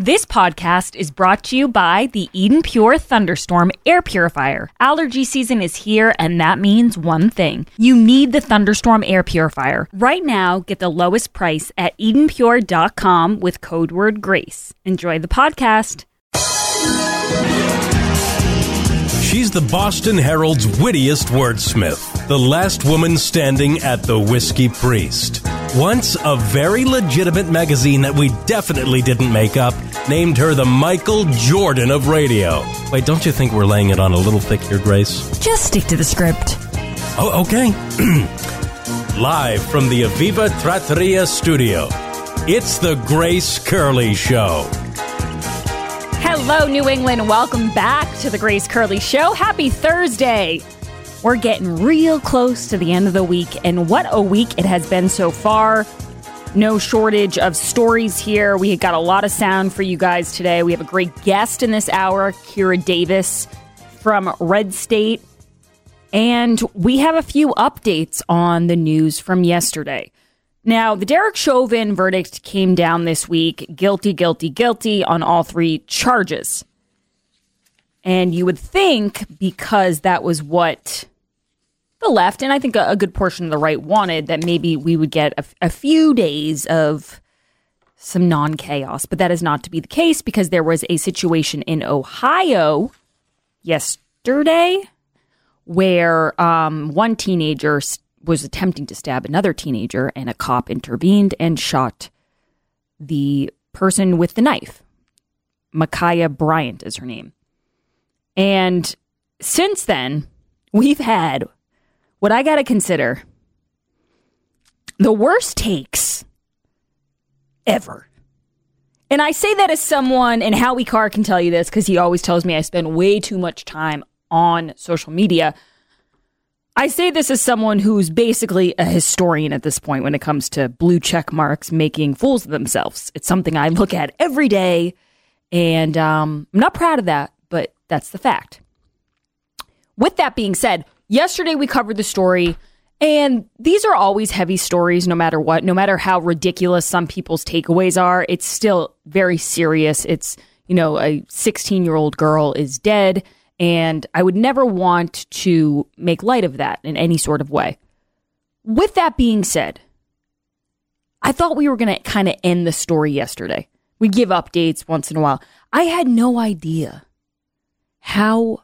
This podcast is brought to you by the Eden Pure Thunderstorm Air Purifier. Allergy season is here, and that means one thing. You need the Thunderstorm Air Purifier. Right now, get the lowest price at EdenPure.com with code word GRACE. Enjoy the podcast. She's the Boston Herald's wittiest wordsmith, the last woman standing at the Whiskey Priest. Once, a very legitimate magazine that we definitely didn't make up named her the Michael Jordan of radio. Wait, don't you think we're laying it on a little thick here, Grace? Just stick to the script. Oh, okay. Live from the Aviva Trattoria studio, it's the Grace Curley Show. Hello, New England. Welcome back to the Grace Curley Show. Happy Thursday. We're getting real close to the end of the week, and what a week it has been so far. No shortage of stories here. We got a lot of sound for you guys today. We have a great guest in this hour, Kira Davis from Red State, and we have a few updates on the news from yesterday. Now, the Derek Chauvin verdict came down this week. Guilty, guilty, guilty on all three charges. And you would think, because that was what the left, and I think a good portion of the right wanted, that maybe we would get a few days of some non-chaos. But that is not to be the case, because there was a situation in Ohio yesterday where one teenager was attempting to stab another teenager, and a cop intervened and shot the person with the knife. Ma'Khia Bryant is her name. And since then, we've had what I got to consider the worst takes ever. And I say that as someone, and Howie Carr can tell you this because he always tells me I spend way too much time on social media. I say this as someone who's basically a historian at this point when it comes to blue check marks making fools of themselves. It's something I look at every day, and I'm not proud of that, but that's the fact. With that being said, yesterday we covered the story, and these are always heavy stories no matter what, no matter how ridiculous some people's takeaways are. It's still very serious. It's, a 16-year-old girl is dead, and I would never want to make light of that in any sort of way. With that being said, I thought we were going to kind of end the story yesterday. We give updates once in a while. I had no idea how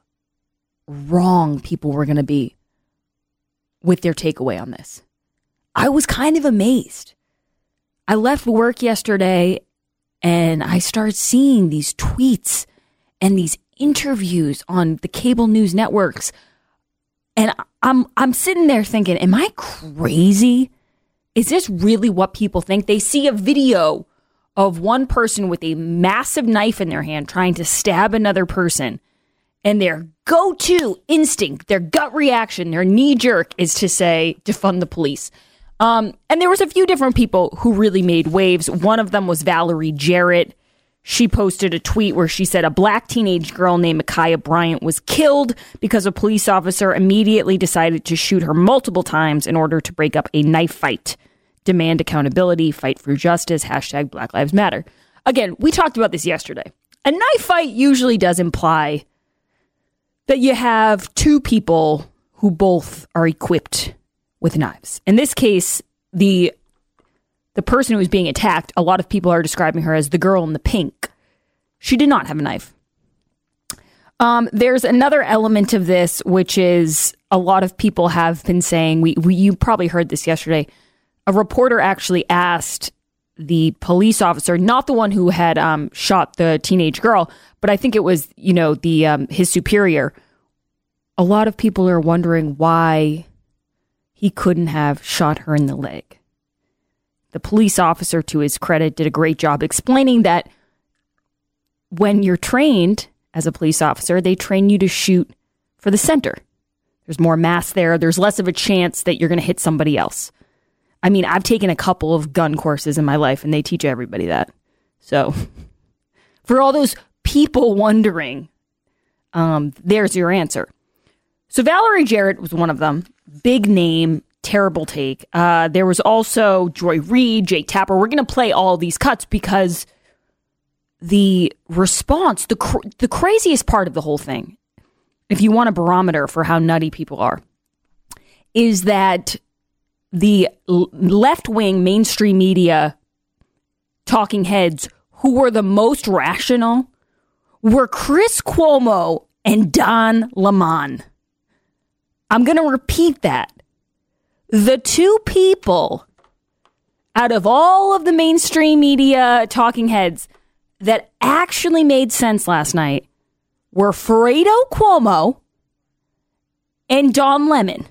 wrong people were going to be with their takeaway on this. I was kind of amazed. I left work yesterday and I started seeing these tweets and these interviews on the cable news networks. And I'm sitting there thinking, am I crazy? Is this really what people think? They see a video of one person with a massive knife in their hand trying to stab another person, and their go-to instinct, their gut reaction, their knee-jerk is to say, defund the police. And there was a few different people who really made waves. One of them was Valerie Jarrett. She posted a tweet where she said a black teenage girl named Ma'Khia Bryant was killed because a police officer immediately decided to shoot her multiple times in order to break up a knife fight. Demand accountability, fight for justice, hashtag Black Lives Matter. Again, we talked about this yesterday. A knife fight usually does imply that you have two people who both are equipped with knives. In this case, the person who was being attacked, a lot of people are describing her as the girl in the pink. She did not have a knife. There's another element of this, which is a lot of people have been saying, you probably heard this yesterday. A reporter actually asked the police officer, not the one who had shot the teenage girl, but I think it was, his superior. A lot of people are wondering why he couldn't have shot her in the leg. The police officer, to his credit, did a great job explaining that when you're trained as a police officer, they train you to shoot for the center. There's more mass there. There's less of a chance that you're going to hit somebody else. I mean, I've taken a couple of gun courses in my life, and they teach everybody that. So for all those people wondering, there's your answer. So Valerie Jarrett was one of them. Big name, terrible take. There was also Joy Reid, Jake Tapper. We're going to play all these cuts because the response, the craziest part of the whole thing, if you want a barometer for how nutty people are, is that the left-wing mainstream media talking heads who were the most rational were Chris Cuomo and Don Lemon. I'm going to repeat that. The two people out of all of the mainstream media talking heads that actually made sense last night were Fredo Cuomo and Don Lemon.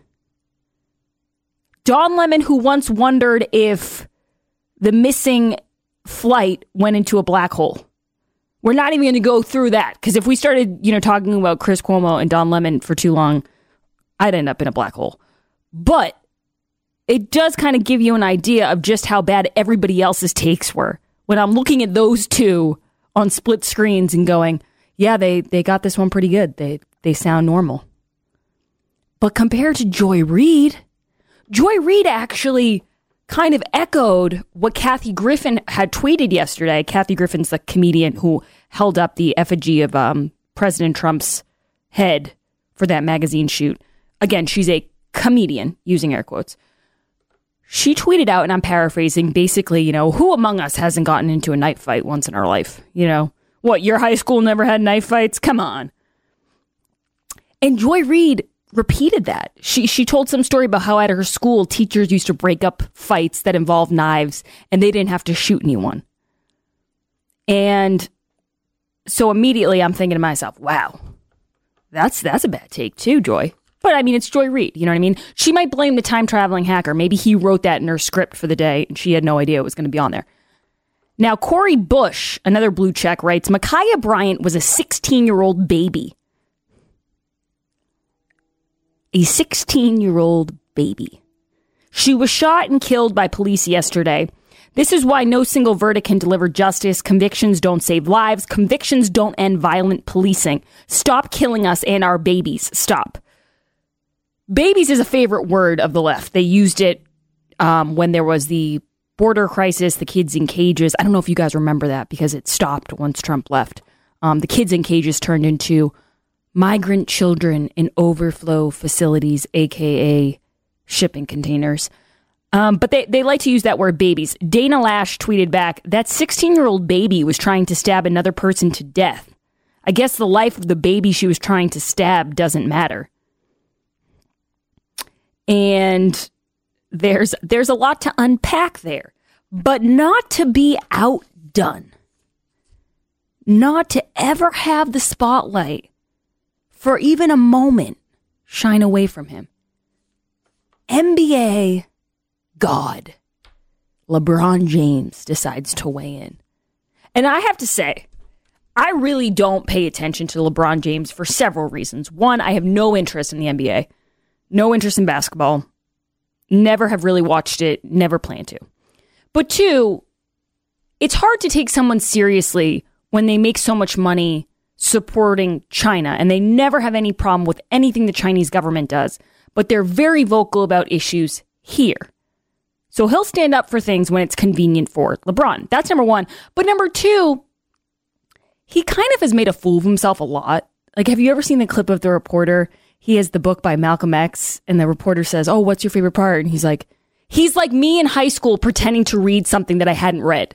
Don Lemon, who once wondered if the missing flight went into a black hole. We're not even going to go through that, because if we started, talking about Chris Cuomo and Don Lemon for too long, I'd end up in a black hole. But it does kind of give you an idea of just how bad everybody else's takes were. When I'm looking at those two on split screens and going, yeah, they got this one pretty good. They sound normal. But compared to Joy Reid actually kind of echoed what Kathy Griffin had tweeted yesterday. Kathy Griffin's the comedian who held up the effigy of President Trump's head for that magazine shoot. Again, she's a comedian, using air quotes. She tweeted out, and I'm paraphrasing, basically, who among us hasn't gotten into a knife fight once in our life? What, your high school never had knife fights? Come on. And Joy Reid repeated that. She told some story about how at her school, teachers used to break up fights that involved knives, and they didn't have to shoot anyone. And so immediately I'm thinking to myself, wow, that's a bad take too, Joy. But I mean, it's Joy Reid, you know what I mean? She might blame the time-traveling hacker. Maybe he wrote that in her script for the day, and she had no idea it was going to be on there. Now, Corey Bush, another blue check, writes, Ma'Khia Bryant was a 16-year-old baby. A 16-year-old baby. She was shot and killed by police yesterday. This is why no single verdict can deliver justice. Convictions don't save lives. Convictions don't end violent policing. Stop killing us and our babies. Stop. Babies is a favorite word of the left. They used it when there was the border crisis, the kids in cages. I don't know if you guys remember that because it stopped once Trump left. The kids in cages turned into migrant children in overflow facilities, a.k.a. shipping containers. But they like to use that word babies. Dana Lash tweeted back, that 16-year-old baby was trying to stab another person to death. I guess the life of the baby she was trying to stab doesn't matter. And there's a lot to unpack there, but not to be outdone. Not to ever have the spotlight for even a moment shine away from him. NBA God, LeBron James decides to weigh in. And I have to say, I really don't pay attention to LeBron James for several reasons. One, I have no interest in the NBA. No interest in basketball. Never have really watched it. Never plan to. But two, it's hard to take someone seriously when they make so much money supporting China. And they never have any problem with anything the Chinese government does. But they're very vocal about issues here. So he'll stand up for things when it's convenient for LeBron. That's number one. But number two, he kind of has made a fool of himself a lot. Like, have you ever seen the clip of the reporter? He has the book by Malcolm X, and the reporter says, oh, what's your favorite part? And he's like me in high school pretending to read something that I hadn't read.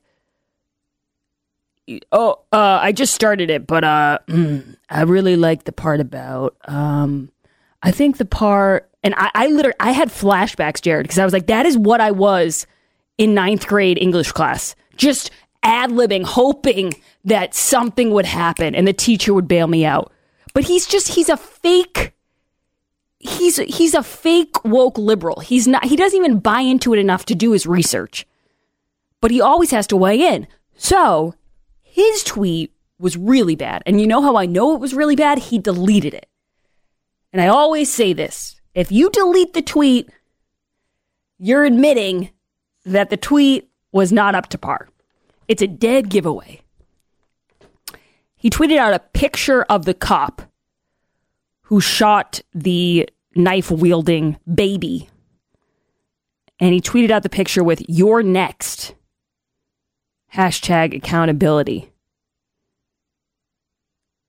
I just started it, but I really like the part about, I think the part, and I had flashbacks, Jared, because I was like, that is what I was in 9th grade English class. Just ad-libbing, hoping that something would happen and the teacher would bail me out. But he's a fake... He's a fake woke liberal. He doesn't even buy into it enough to do his research. But he always has to weigh in. So his tweet was really bad. And you know how I know it was really bad? He deleted it. And I always say this. If you delete the tweet, you're admitting that the tweet was not up to par. It's a dead giveaway. He tweeted out a picture of the cop who shot the knife-wielding baby. And he tweeted out the picture with, "You're next." # accountability.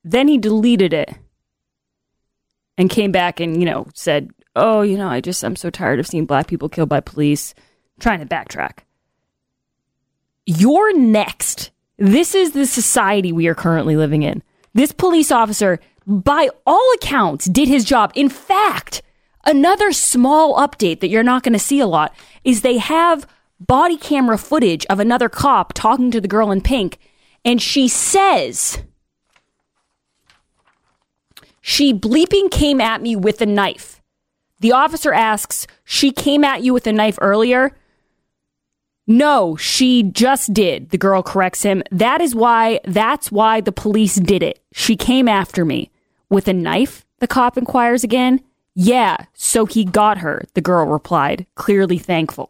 Then he deleted it and came back and, said, oh, I'm so tired of seeing black people killed by police. Trying to backtrack. You're next. This is the society we are currently living in. This police officer, by all accounts, did his job. In fact, another small update that you're not going to see a lot is they have body camera footage of another cop talking to the girl in pink, and she says, she bleeping came at me with a knife. The officer asks, she came at you with a knife earlier? No, she just did. The girl corrects him. That's why the police did it. She came after me. With a knife? The cop inquires again. Yeah, so he got her, the girl replied, clearly thankful.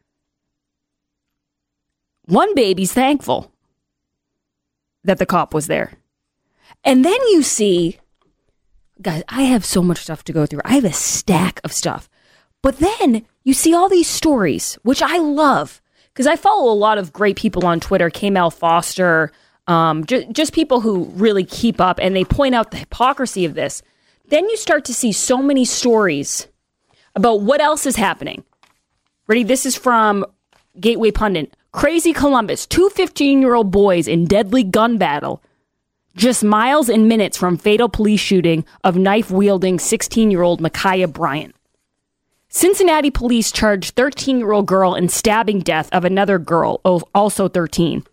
One baby's thankful that the cop was there. And then you see, guys, I have so much stuff to go through. I have a stack of stuff. But then you see all these stories, which I love. Because I follow a lot of great people on Twitter, Kamel Foster, just people who really keep up, and they point out the hypocrisy of this. Then you start to see so many stories about what else is happening. Ready? This is from Gateway Pundit. Crazy Columbus, 2 15-year-old boys in deadly gun battle, just miles and minutes from fatal police shooting of knife-wielding 16-year-old Micaiah Bryant. Cincinnati police charged 13-year-old girl in stabbing death of another girl, also 13.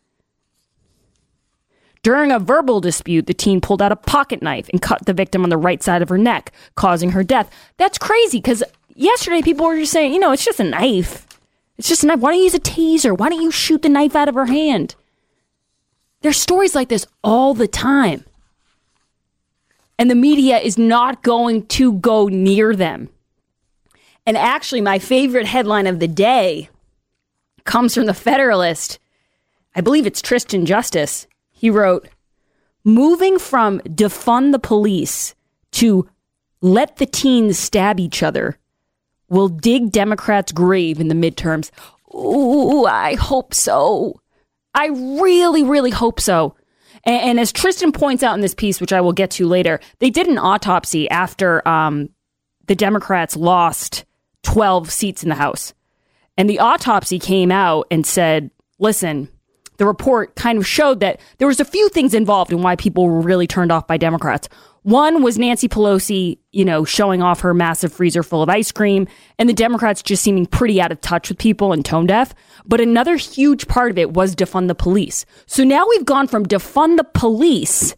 During a verbal dispute, the teen pulled out a pocket knife and cut the victim on the right side of her neck, causing her death. That's crazy, because yesterday people were just saying, it's just a knife. It's just a knife. Why don't you use a taser? Why don't you shoot the knife out of her hand? There's stories like this all the time. And the media is not going to go near them. And actually, my favorite headline of the day comes from the Federalist. I believe it's Tristan Justice. He wrote, moving from defund the police to let the teens stab each other will dig Democrats' grave in the midterms. Ooh, I hope so. I really, really hope so. And as Tristan points out in this piece, which I will get to later, they did an autopsy after the Democrats lost 12 seats in the House. And the autopsy came out and said, listen, the report kind of showed that there was a few things involved in why people were really turned off by Democrats. One was Nancy Pelosi, showing off her massive freezer full of ice cream, and the Democrats just seeming pretty out of touch with people and tone deaf. But another huge part of it was defund the police. So now we've gone from defund the police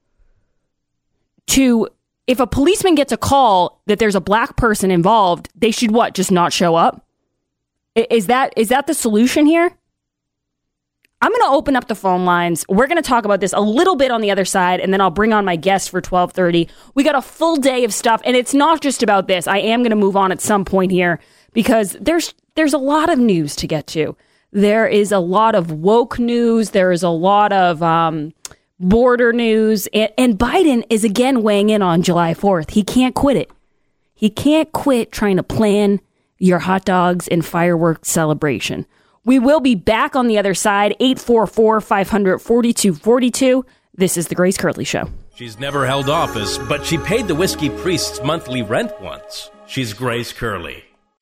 to, if a policeman gets a call that there's a black person involved, they should what? Just not show up? Is that the solution here? I'm going to open up the phone lines. We're going to talk about this a little bit on the other side, and then I'll bring on my guest for 12:30. We got a full day of stuff, and it's not just about this. I am going to move on at some point here because there's a lot of news to get to. There is a lot of woke news. There is a lot of border news, and Biden is again weighing in on July 4th. He can't quit it. He can't quit trying to plan your hot dogs and fireworks celebration. We will be back on the other side, 844-500-4242. This is The Grace Curley Show. She's never held office, but she paid the whiskey priest's monthly rent once. She's Grace Curley.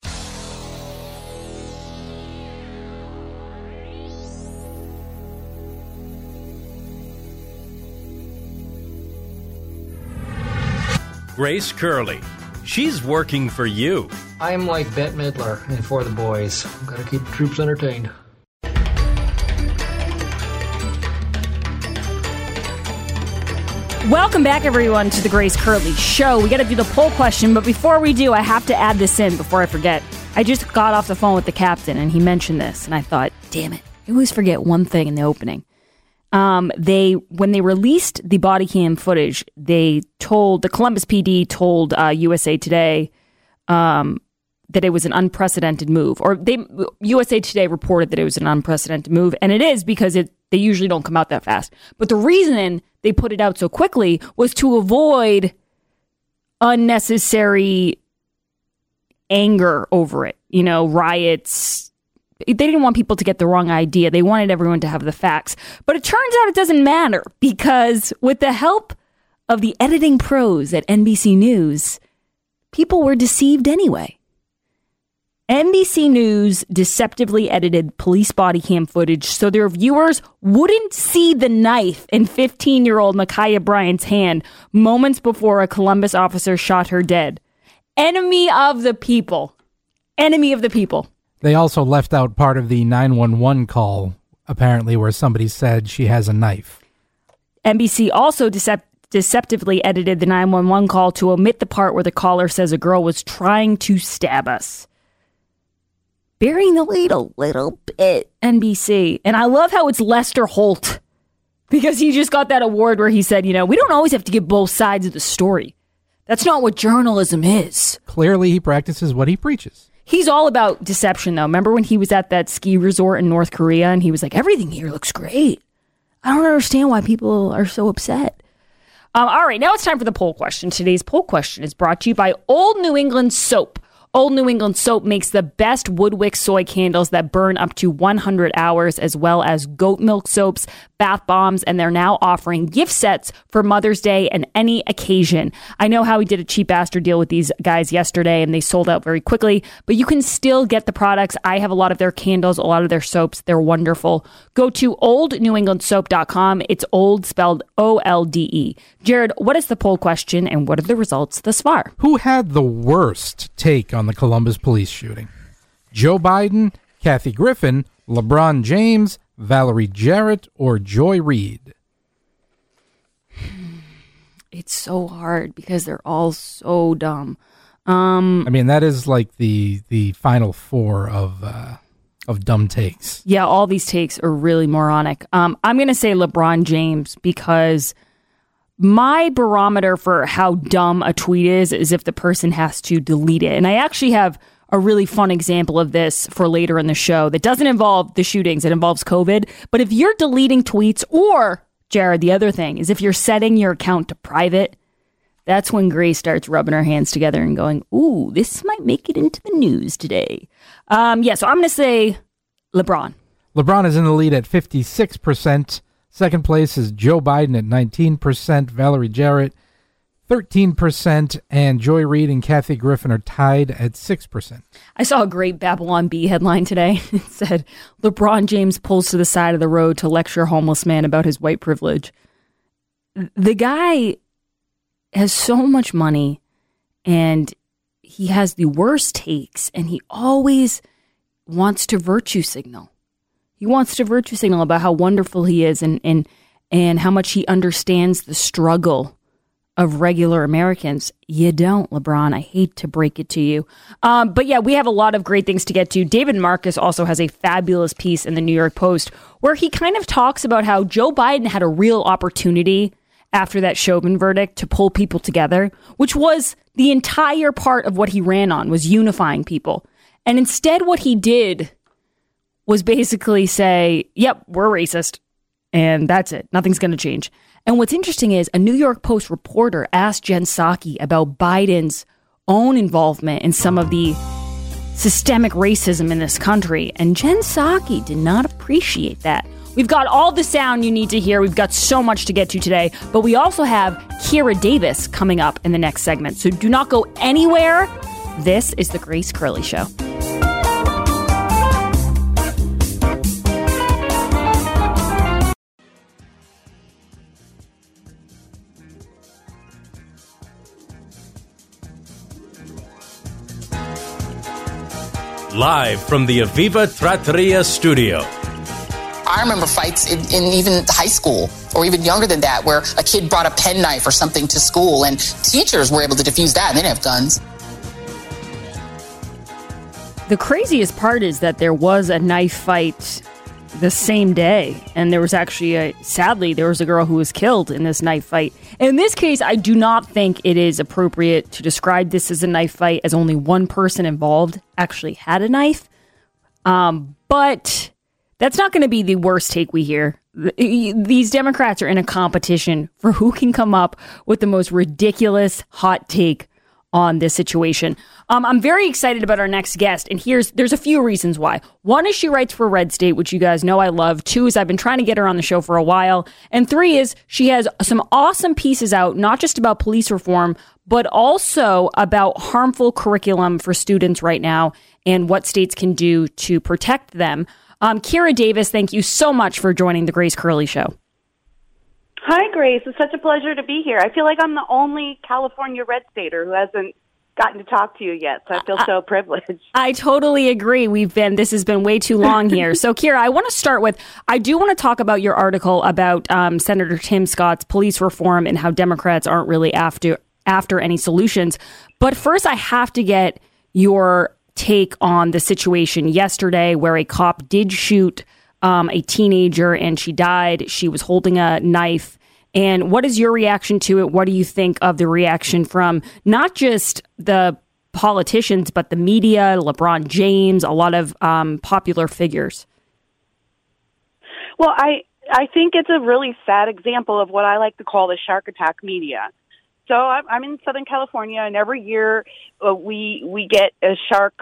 Grace Curley. She's working for you. I'm like Bette Midler in For the Boys. Gotta keep the troops entertained. Welcome back, everyone, to the Grace Curley Show. We got to do the poll question, but before we do, I have to add this in before I forget. I just got off the phone with the captain, and he mentioned this, and I thought, damn it, I always forget one thing in the opening. When they released the body cam footage, the Columbus PD told USA Today that it was an unprecedented move, or USA Today reported that it was an unprecedented move, and it is because they usually don't come out that fast. But the reason they put it out so quickly was to avoid unnecessary anger over it, riots. They didn't want people to get the wrong idea. They wanted everyone to have the facts. But it turns out it doesn't matter because with the help of the editing pros at NBC News, people were deceived anyway. NBC News deceptively edited police body cam footage so their viewers wouldn't see the knife in 15-year-old Ma'Khia Bryant's hand moments before a Columbus officer shot her dead. Enemy of the people. Enemy of the people. They also left out part of the 911 call, apparently, where somebody said she has a knife. NBC also deceptively edited the 911 call to omit the part where the caller says a girl was trying to stab us. Burying the lead a little bit, NBC. And I love how it's Lester Holt, because he just got that award where he said, we don't always have to give both sides of the story. That's not what journalism is. Clearly, he practices what he preaches. He's all about deception, though. Remember when he was at that ski resort in North Korea and he was like, everything here looks great. I don't understand why people are so upset. All right, now it's time for the poll question. Today's poll question is brought to you by Old New England Soap. Old New England Soap makes the best Woodwick soy candles that burn up to 100 hours, as well as goat milk soaps, bath bombs, and they're now offering gift sets for Mother's Day and any occasion. I know how we did a cheap bastard deal with these guys yesterday, and they sold out very quickly, but you can still get the products. I have a lot of their candles, a lot of their soaps. They're wonderful. Go to oldnewenglandsoap.com. It's old spelled OLDE. Jared, what is the poll question, and what are the results thus far? Who had the worst take on the Columbus police shooting? Joe Biden, Kathy Griffin, LeBron James, Valerie Jarrett, or Joy Reid? It's so hard because they're all so dumb. That is like the final four of dumb takes. Yeah, all these takes are really moronic. I'm going to say LeBron James because my barometer for how dumb a tweet is if the person has to delete it. And I actually have a really fun example of this for later in the show that doesn't involve the shootings. It involves COVID. But if you're deleting tweets, or, Jared, the other thing is if you're setting your account to private, that's when Grace starts rubbing her hands together and going, ooh, this might make it into the news today. So I'm going to say LeBron. LeBron is in the lead at 56%. Second place is Joe Biden at 19%, Valerie Jarrett 13%, and Joy Reid and Kathy Griffin are tied at 6%. I saw a great Babylon Bee headline today. It said, LeBron James pulls to the side of the road to lecture a homeless man about his white privilege. The guy has so much money, and he has the worst takes, and he always wants to virtue signal. He wants to virtue signal about how wonderful he is and how much he understands the struggle of regular Americans. You don't, LeBron. I hate to break it to you. But yeah, we have a lot of great things to get to. David Marcus also has a fabulous piece in the New York Post where he kind of talks about how Joe Biden had a real opportunity after that Chauvin verdict to pull people together, which was the entire part of what he ran on, was unifying people. And instead what he did was basically say, yep, we're racist, and that's it. Nothing's going to change. And what's interesting is a New York Post reporter asked Jen Psaki about Biden's own involvement in some of the systemic racism in this country, and Jen Psaki did not appreciate that. We've got all the sound you need to hear. We've got so much to get to today, but we also have Kira Davis coming up in the next segment. So do not go anywhere. This is The Grace Curley Show. Live from the Aviva Trattoria studio. I remember fights in even high school or even younger than that where a kid brought a penknife or something to school and teachers were able to defuse that and they didn't have guns. The craziest part is that there was a knife fight the same day. And there was actually, sadly, there was a girl who was killed in this knife fight. In this case, I do not think it is appropriate to describe this as a knife fight, as only one person involved actually had a knife. But that's not going to be the worst take we hear. These Democrats are in a competition for who can come up with the most ridiculous hot take on this situation. I'm very excited about our next guest, and there's a few reasons why. One is she writes for Red State, which you guys know I love. 2 is I've been trying to get her on the show for a while. And 3 is she has some awesome pieces out, not just about police reform, but also about harmful curriculum for students right now and what states can do to protect them. Kira Davis, thank you so much for joining the Grace Curley Show. Hi, Grace. It's such a pleasure to be here. I feel like I'm the only California Red Stater who hasn't gotten to talk to you yet, so I feel so privileged. I totally agree. This has been way too long here. So, Kira, I want to start with, I do want to talk about your article about Senator Tim Scott's police reform and how Democrats aren't really after any solutions. But first, I have to get your take on the situation yesterday where a cop did shoot a teenager and she died. She was holding a knife. And what is your reaction to it? What do you think of the reaction from not just the politicians, but the media, LeBron James, a lot of popular figures? Well, I think it's a really sad example of what I like to call the shark attack media. So I'm in Southern California, and every year we get a shark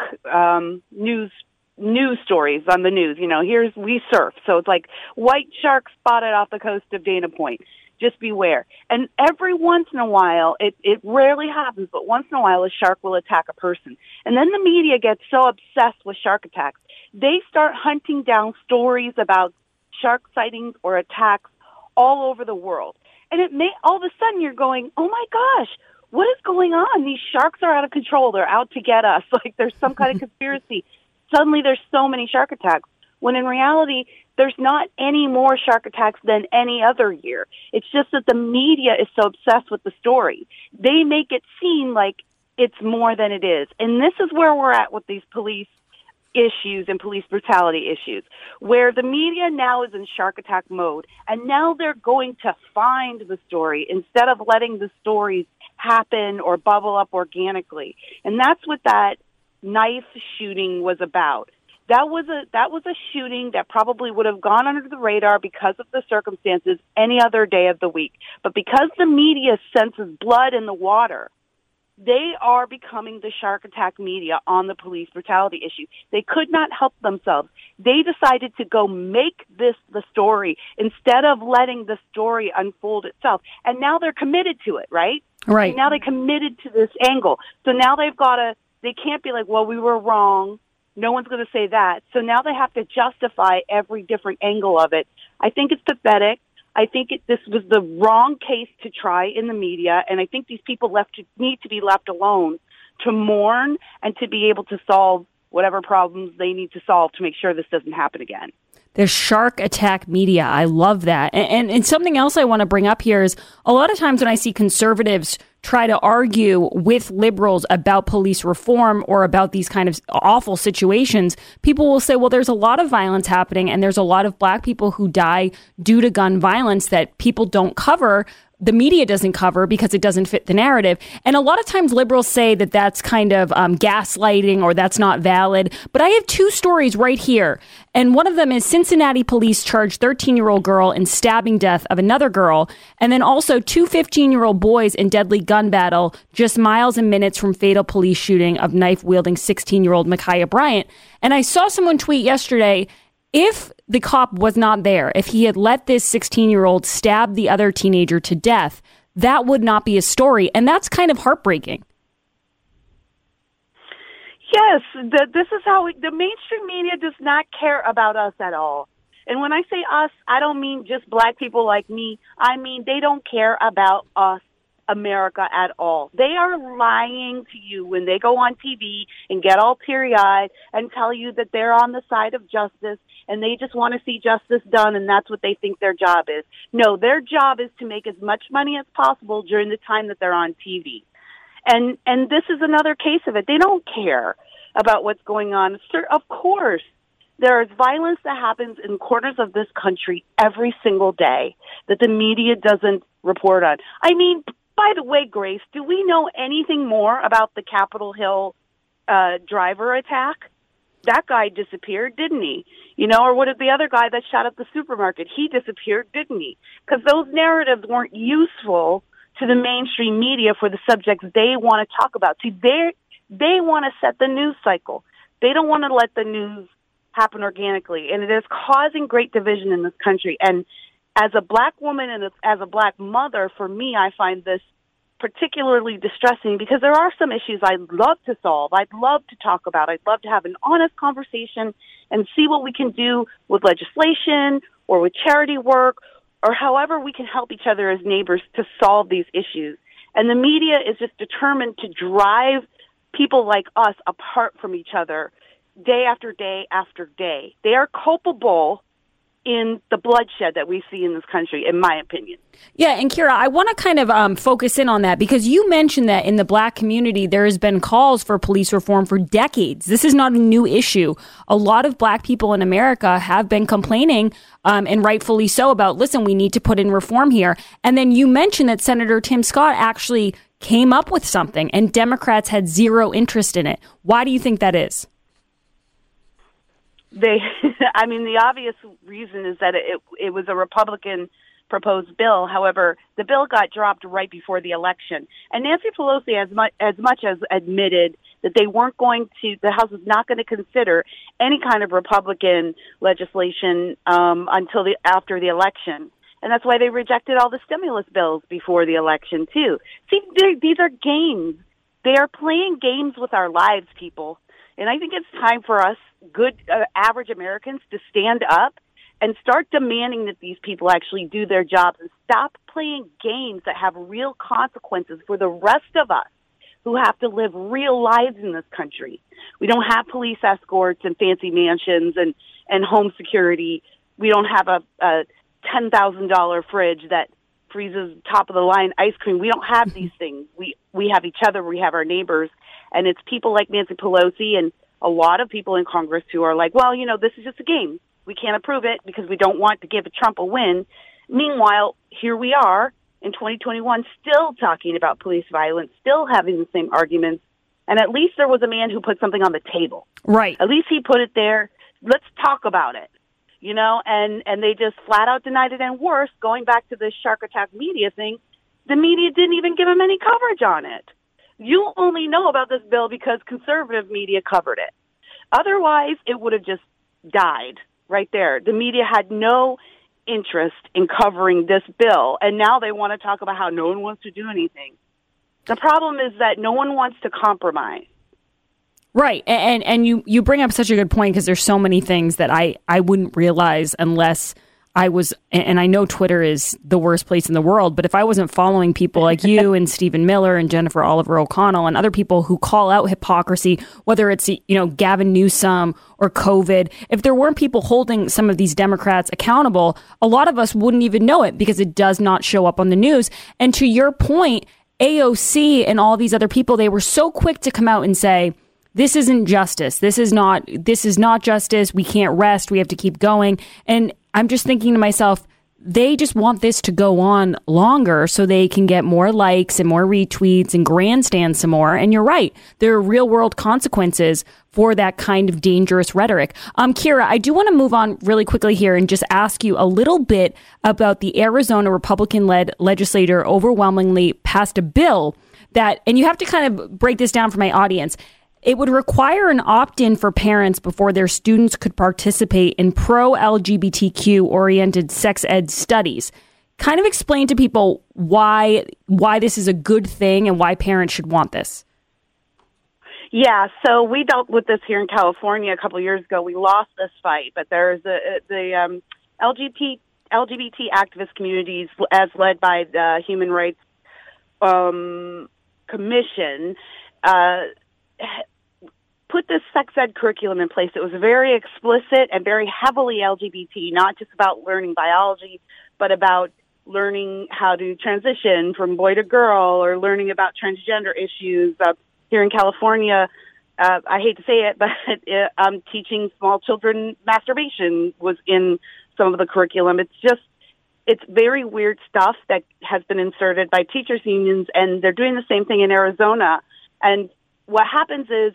news stories on the news. You know, we surf, so it's like white shark spotted off the coast of Dana Point. Just beware. And every once in a while, it rarely happens, but once in a while, a shark will attack a person. And then the media gets so obsessed with shark attacks, they start hunting down stories about shark sightings or attacks all over the world. And all of a sudden you're going, oh my gosh, what is going on? These sharks are out of control. They're out to get us. Like there's some kind of conspiracy. Suddenly there's so many shark attacks. When in reality, there's not any more shark attacks than any other year. It's just that the media is so obsessed with the story. They make it seem like it's more than it is. And this is where we're at with these police issues and police brutality issues, where the media now is in shark attack mode. And now they're going to find the story instead of letting the stories happen or bubble up organically. And that's what that knife shooting was about. That was a shooting that probably would have gone under the radar because of the circumstances any other day of the week. But because the media senses blood in the water, they are becoming the shark attack media on the police brutality issue. They could not help themselves. They decided to go make this the story instead of letting the story unfold itself. And now they're committed to it, right? Right. And now they committed to this angle. So now they can't be like, well, we were wrong. No one's going to say that. So now they have to justify every different angle of it. I think it's pathetic. I think this was the wrong case to try in the media, and I think these people need to be left alone to mourn and to be able to solve whatever problems they need to solve to make sure this doesn't happen again. The shark attack media. I love that. And something else I want to bring up here is a lot of times when I see conservatives try to argue with liberals about police reform or about these kind of awful situations, people will say, well, there's a lot of violence happening and there's a lot of black people who die due to gun violence that people don't cover. The media doesn't cover because it doesn't fit the narrative. And a lot of times liberals say that that's kind of gaslighting or that's not valid. But I have 2 stories right here. And one of them is Cincinnati police charged 13-year-old girl in stabbing death of another girl. And then also 2 15-year-old boys in deadly gun battle just miles and minutes from fatal police shooting of knife-wielding 16-year-old Ma'Khia Bryant. And I saw someone tweet yesterday, if the cop was not there, if he had let this 16-year-old stab the other teenager to death, that would not be a story. And that's kind of heartbreaking. Yes, this is how the mainstream media does not care about us at all. And when I say us, I don't mean just black people like me. I mean, they don't care about us, America, at all. They are lying to you when they go on TV and get all teary-eyed and tell you that they're on the side of justice and they just want to see justice done, and that's what they think their job is. No, their job is to make as much money as possible during the time that they're on TV. And this is another case of it. They don't care about what's going on. Of course, there is violence that happens in corners of this country every single day that the media doesn't report on. I mean, by the way, Grace, do we know anything more about the Capitol Hill driver attack? That guy disappeared, didn't he? You know, or what did the other guy that shot up the supermarket? He disappeared, didn't he? Because those narratives weren't useful to the mainstream media for the subjects they want to talk about. See, they want to set the news cycle. They don't want to let the news happen organically, and it is causing great division in this country. And as a black woman and as a black mother, for me, I find this particularly distressing because there are some issues I'd love to solve. I'd love to talk about. I'd love to have an honest conversation and see what we can do with legislation or with charity work or however we can help each other as neighbors to solve these issues. And the media is just determined to drive people like us apart from each other day after day after day. They are culpable in the bloodshed that we see in this country, in my opinion. Yeah, and Kira, I want to kind of focus in on that because you mentioned that in the black community, there has been calls for police reform for decades. This is not a new issue. A lot of black people in America have been complaining, and rightfully so, about, listen, we need to put in reform here. And then you mentioned that Senator Tim Scott actually came up with something, and Democrats had zero interest in it. Why do you think that is? I mean, the obvious reason is that it was a Republican proposed bill. However, the bill got dropped right before the election. And Nancy Pelosi, as much as admitted that they weren't going to, the House was not going to consider any kind of Republican legislation until after the election. And that's why they rejected all the stimulus bills before the election, too. See, these are games. They are playing games with our lives, people. And I think it's time for us, good average Americans, to stand up and start demanding that these people actually do their jobs and stop playing games that have real consequences for the rest of us who have to live real lives in this country. We don't have police escorts and fancy mansions and home security. We don't have a $10,000 fridge that freezes top-of-the-line ice cream. We don't have these things. We have each other. We have our neighbors. And it's people like Nancy Pelosi and a lot of people in Congress who are like, well, this is just a game. We can't approve it because we don't want to give Trump a win. Meanwhile, here we are in 2021 still talking about police violence, still having the same arguments. And at least there was a man who put something on the table. Right. At least he put it there. Let's talk about it. And they just flat out denied it. And worse, going back to the shark attack media thing, the media didn't even give him any coverage on it. You only know about this bill because conservative media covered it. Otherwise, it would have just died right there. The media had no interest in covering this bill, and now they want to talk about how no one wants to do anything. The problem is that no one wants to compromise. Right. And you bring up such a good point because there's so many things that I wouldn't realize unless I was, and I know Twitter is the worst place in the world, but if I wasn't following people like you and Stephen Miller and Jennifer Oliver O'Connell and other people who call out hypocrisy, whether it's, Gavin Newsom or COVID, if there weren't people holding some of these Democrats accountable, a lot of us wouldn't even know it because it does not show up on the news. And to your point, AOC and all these other people, they were so quick to come out and say, this isn't justice. This is not justice. We can't rest. We have to keep going. And I'm just thinking to myself, they just want this to go on longer so they can get more likes and more retweets and grandstand some more. And you're right. There are real world consequences for that kind of dangerous rhetoric. Kira, I do want to move on really quickly here and just ask you a little bit about the Arizona Republican-led legislature overwhelmingly passed a bill that, and you have to kind of break this down for my audience. It would require an opt-in for parents before their students could participate in pro-LGBTQ-oriented sex ed studies. Kind of explain to people why this is a good thing and why parents should want this. Yeah, so we dealt with this here in California a couple of years ago. We lost this fight, but there's the LGBT activist communities, as led by the Human Rights Commission, put this sex ed curriculum in place. It was very explicit and very heavily LGBT, not just about learning biology, but about learning how to transition from boy to girl or learning about transgender issues. Here in California, I hate to say it, but teaching small children masturbation was in some of the curriculum. It's very weird stuff that has been inserted by teachers' unions, and they're doing the same thing in Arizona. And what happens is,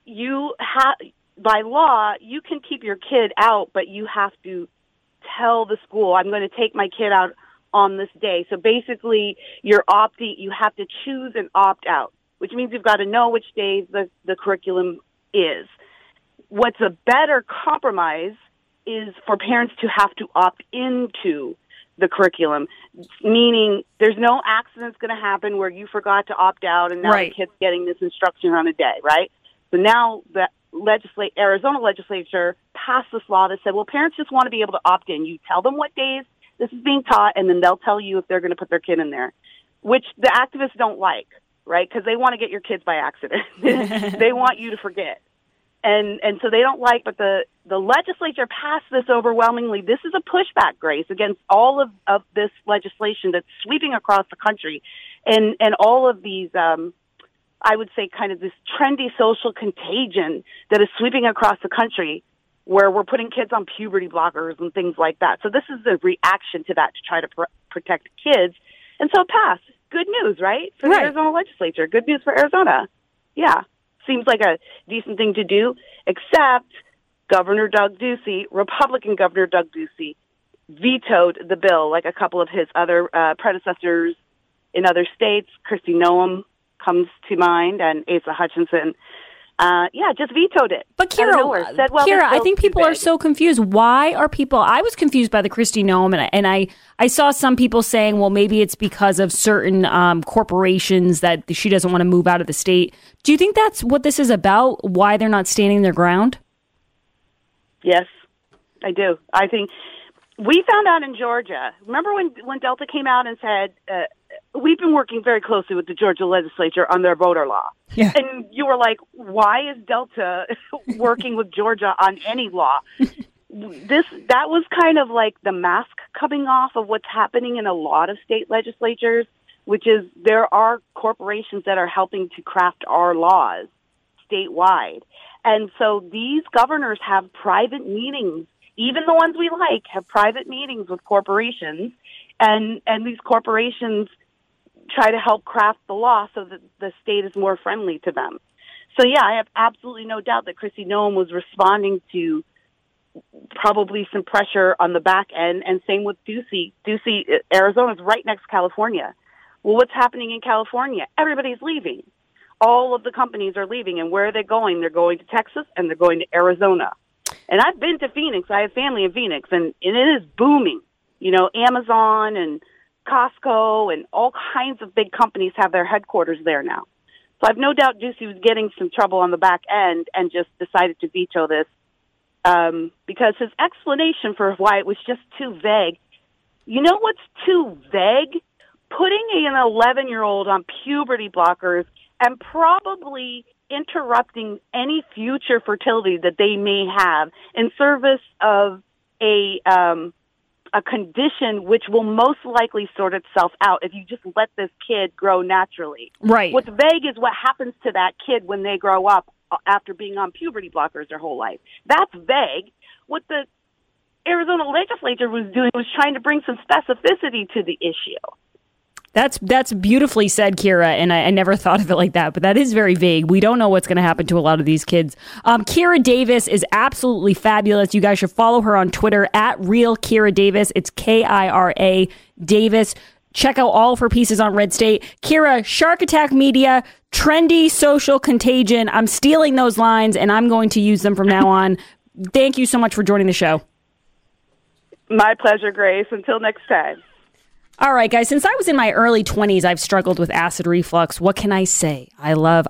by law, you can keep your kid out, but you have to tell the school, I'm going to take my kid out on this day. So basically, you have to choose and opt out, which means you've got to know which days the curriculum is. What's a better compromise is for parents to have to opt into the curriculum, meaning there's no accidents going to happen where you forgot to opt out and now the kid's getting this instruction on a day, right? So now the Arizona legislature passed this law that said, well, parents just want to be able to opt in. You tell them what days this is being taught, and then they'll tell you if they're going to put their kid in there, which the activists don't like, right? Because they want to get your kids by accident. They want you to forget. And so they don't like, but the legislature passed this overwhelmingly. This is a pushback, Grace, against all of this legislation that's sweeping across the country and all of these, I would say kind of this trendy social contagion that is sweeping across the country where we're putting kids on puberty blockers and things like that. So this is a reaction to that to try to protect kids. And so it passed. Good news, right? For the Arizona legislature. Good news for Arizona. Yeah. Seems like a decent thing to do, except Governor Doug Ducey, Republican Governor Doug Ducey, vetoed the bill like a couple of his other predecessors in other states. Kristi Noem comes to mind, and Asa Hutchinson. Just vetoed it. But Kira, I think people are so confused. Why are people? I was confused by the Kristi Noem, and I saw some people saying, well, maybe it's because of certain corporations that she doesn't want to move out of the state. Do you think that's what this is about? Why they're not standing their ground? Yes, I do. I think we found out in Georgia. Remember when Delta came out and said, we've been working very closely with the Georgia legislature on their voter law. Yeah. And you were like, why is Delta working with Georgia on any law? That was kind of like the mask coming off of what's happening in a lot of state legislatures, which is there are corporations that are helping to craft our laws statewide. And so these governors have private meetings. Even the ones we like have private meetings with corporations, and these corporations try to help craft the law so that the state is more friendly to them. So, yeah, I have absolutely no doubt that Kristi Noem was responding to probably some pressure on the back end, and same with Ducey. Arizona is right next to California. Well, what's happening in California? Everybody's leaving. All of the companies are leaving, and where are they going? They're going to Texas, and they're going to Arizona. And I've been to Phoenix. I have family in Phoenix, and it is booming. You know, Amazon and Costco and all kinds of big companies have their headquarters there now. So I've no doubt Ducey was getting some trouble on the back end and just decided to veto this because his explanation for why it was just too vague. You know what's too vague? Putting an 11-year-old on puberty blockers and probably interrupting any future fertility that they may have in service of a condition which will most likely sort itself out if you just let this kid grow naturally. Right. What's vague is what happens to that kid when they grow up after being on puberty blockers their whole life. That's vague. What the Arizona legislature was doing was trying to bring some specificity to the issue. That's beautifully said, Kira, and I never thought of it like that, but that is very vague. We don't know what's going to happen to a lot of these kids. Kira Davis is absolutely fabulous. You guys should follow her on Twitter at Real Kira Davis. It's Kira Davis. Check out all of her pieces on Red State. Kira, Shark Attack Media, trendy social contagion. I'm stealing those lines, and I'm going to use them from now on. Thank you so much for joining the show. My pleasure, Grace. Until next time. All right, guys, since I was in my early 20s, I've struggled with acid reflux. What can I say? I love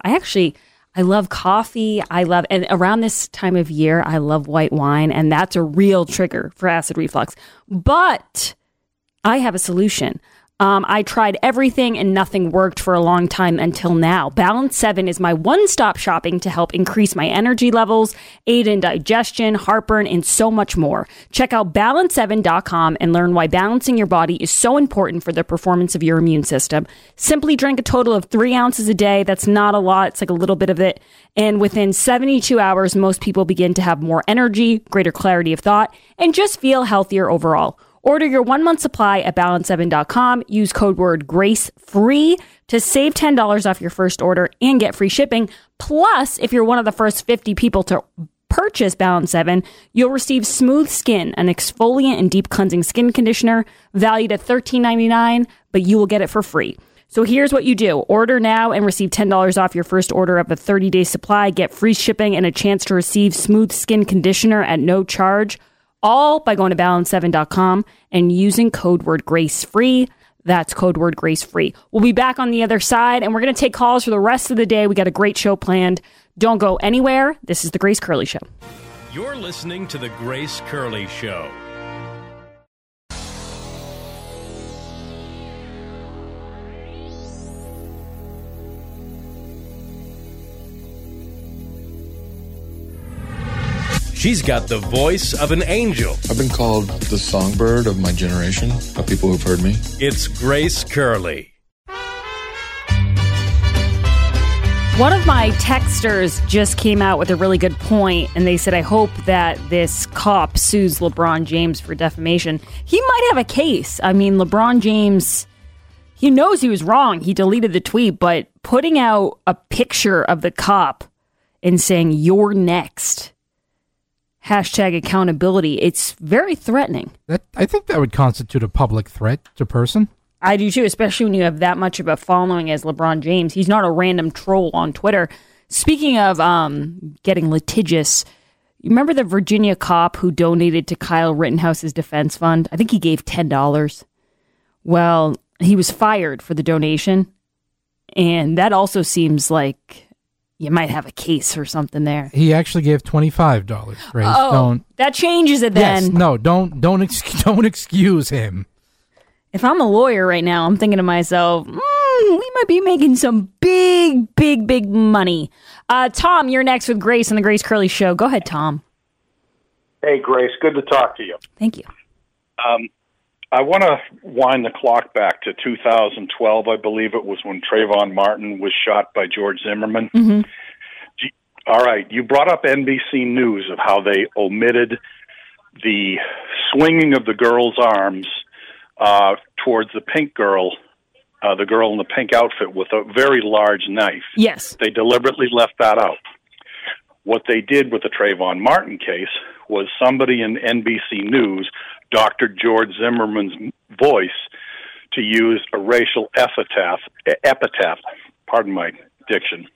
coffee. And around this time of year, I love white wine, and that's a real trigger for acid reflux. But I have a solution. I tried everything and nothing worked for a long time until now. Balance 7 is my one-stop shopping to help increase my energy levels, aid in digestion, heartburn, and so much more. Check out balance7.com and learn why balancing your body is so important for the performance of your immune system. Simply drink a total of 3 ounces a day. That's not a lot. It's like a little bit of it. And within 72 hours, most people begin to have more energy, greater clarity of thought, and just feel healthier overall. Order your 1-month supply at balance7.com. Use code word GRACEFREE to save $10 off your first order and get free shipping. Plus, if you're one of the first 50 people to purchase Balance 7, you'll receive Smooth Skin, an exfoliant and deep cleansing skin conditioner valued at $13.99, but you will get it for free. So here's what you do. Order now and receive $10 off your first order of a 30-day supply. Get free shipping and a chance to receive Smooth Skin Conditioner at no charge, all by going to balance7.com and using code word GRACEFREE. That's code word GRACEFREE. We'll be back on the other side, and we're going to take calls for the rest of the day. We got a great show planned. Don't go anywhere. This is The Grace Curley Show. You're listening to The Grace Curley Show. She's got the voice of an angel. I've been called the songbird of my generation, of people who've heard me. It's Grace Curley. One of my texters just came out with a really good point, and they said, I hope that this cop sues LeBron James for defamation. He might have a case. I mean, LeBron James, he knows he was wrong. He deleted the tweet, but putting out a picture of the cop and saying, you're next, hashtag accountability, it's very threatening. I think that would constitute a public threat to person. I do too, especially when you have that much of a following as LeBron James. He's not a random troll on Twitter. Speaking of getting litigious, you remember the Virginia cop who donated to Kyle Rittenhouse's defense fund? I think he gave $10. Well, he was fired for the donation, and that also seems like you might have a case or something there. He actually gave $25. Grace. That changes it then. Yes, no, don't excuse him. If I'm a lawyer right now, I'm thinking to myself, we might be making some big money. Tom, you're next with Grace on the Grace Curley Show. Go ahead, Tom. Hey, Grace. Good to talk to you. Thank you. I want to wind the clock back to 2012, I believe it was, when Trayvon Martin was shot by George Zimmerman. Mm-hmm. All right. You brought up NBC News of how they omitted the swinging of the girl's arms towards the pink girl, the girl in the pink outfit with a very large knife. Yes. They deliberately left that out. What they did with the Trayvon Martin case was somebody in NBC News doctored George Zimmerman's voice to use a racial epitaph, pardon my diction,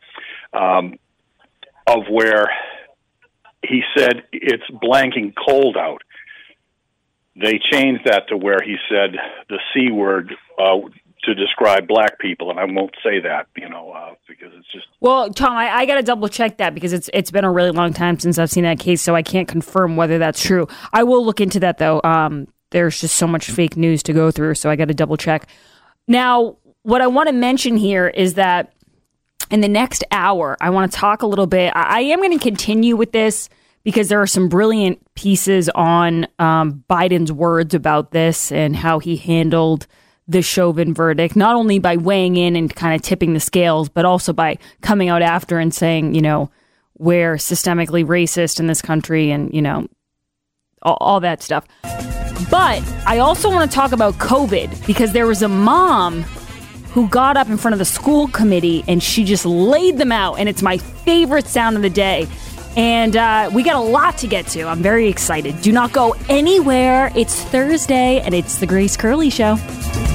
of where he said it's blanking cold out. They changed that to where he said the C word to describe black people, and I won't say that, because it's just... Well, Tom, I got to double-check that because it's been a really long time since I've seen that case, so I can't confirm whether that's true. I will look into that, though. There's just so much fake news to go through, so I got to double-check. Now, what I want to mention here is that in the next hour, I want to talk a little bit. I am going to continue with this because there are some brilliant pieces on Biden's words about this and how he handled the Chauvin verdict, not only by weighing in and kind of tipping the scales, but also by coming out after and saying, we're systemically racist in this country and, all that stuff. But I also want to talk about COVID because there was a mom who got up in front of the school committee and she just laid them out. And it's my favorite sound of the day. And we got a lot to get to. I'm very excited. Do not go anywhere. It's Thursday and it's the Grace Curley Show.